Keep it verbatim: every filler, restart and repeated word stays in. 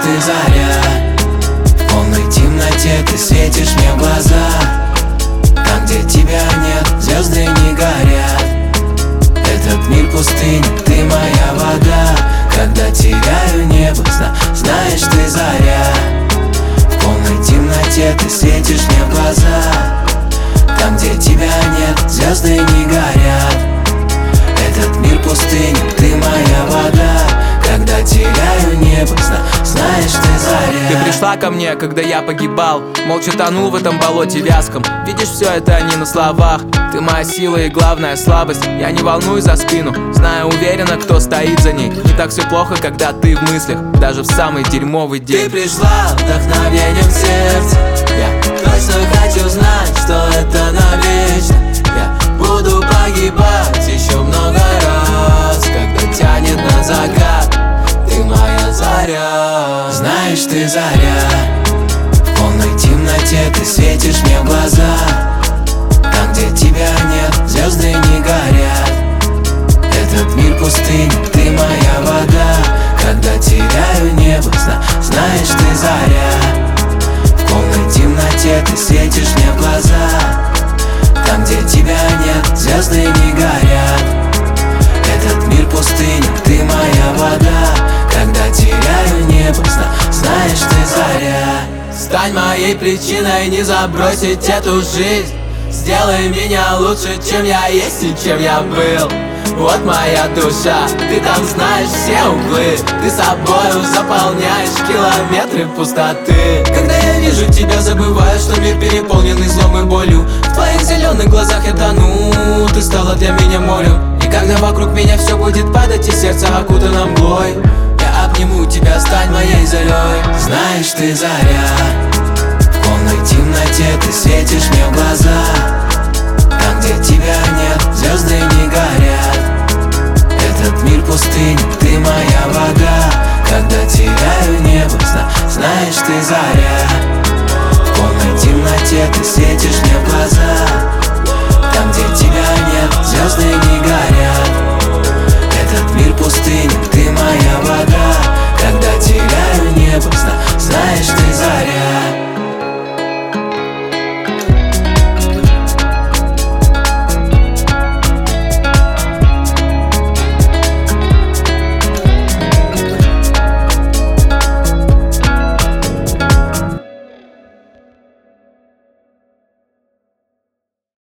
ты заря, в полной темноте ты светишь мне в глаза. Там, где тебя нет, звезды не горят. Этот мир пустыня, ты моя вода. Когда теряю небо, зна знаешь ты заря, в полной темноте ты светишь мне в глаза. Там, где тебя нет, звезды не горят. Этот мир пустыня, ты моя вода. Когда теряю небо, зна знаешь ты заря. Ты пришла ко мне, когда я погибал, молча тонул в этом болоте вязком. Видишь, все это не на словах. Ты моя сила и главная слабость. Я не волнуюсь за спину, знаю уверенно, кто стоит за ней. Не так все плохо, когда ты в мыслях, даже в самый дерьмовый день. Ты пришла вдохновением в сердце. Я точно хочу знать, что это навечно. Я буду погибать еще много раз, когда тянет на закат. Ты моя заря. Знаешь ты заря, в полной темноте ты светишь мне в глаза. Там, где тебя нет, звезды не горят. Этот мир пустыня, ты моя вода. Когда теряю небо, зна знаешь ты заря, в полной темноте ты светишь мне в глаза. Там, где тебя нет, звезды не горят. Этот мир пустыня, ты моя вода. Когда теряю небо, зна знаешь ты заря. Стань моей причиной не забросить эту жизнь. Сделай меня лучше, чем я есть и чем я был. Вот моя душа, ты там знаешь все углы. Ты собою заполняешь километры пустоты. Когда я вижу тебя, забываю, что мир переполненный злом и болью. В твоих зеленых глазах я тону, ты стала для меня морем. И когда вокруг меня все будет падать и сердце окутано мглой, я обниму тебя, стань моей зарей. Знаешь ты заря, в полной темноте ты светишь мне в глаза. Там, где тебя нет, звезды не горят. Этот мир пустыня, ты моя вода. Когда теряю небо, зна знаешь ты заря, в полной темноте ты светишь мне